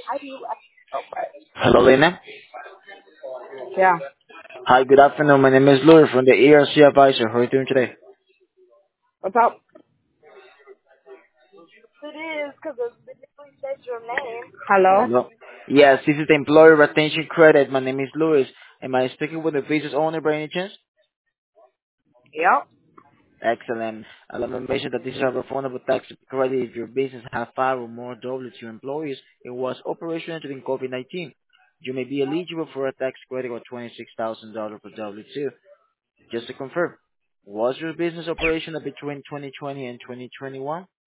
Hello, Lena. Yeah. Hi, good afternoon. My name is Louis from the ERC Advisor. How are you doing today? What's up? Hello? Hello. Yes, this is the Employer Retention Credit. My name is Louis. Am I speaking with the business owner by any chance? Yep. Excellent. Let me mention that this is a refundable tax credit if your business has 5 or more W2 employees. It was operational during COVID-19. You may be eligible for a tax credit of $26,000 per W2. Just to confirm, was your business operational between 2020 and 2021?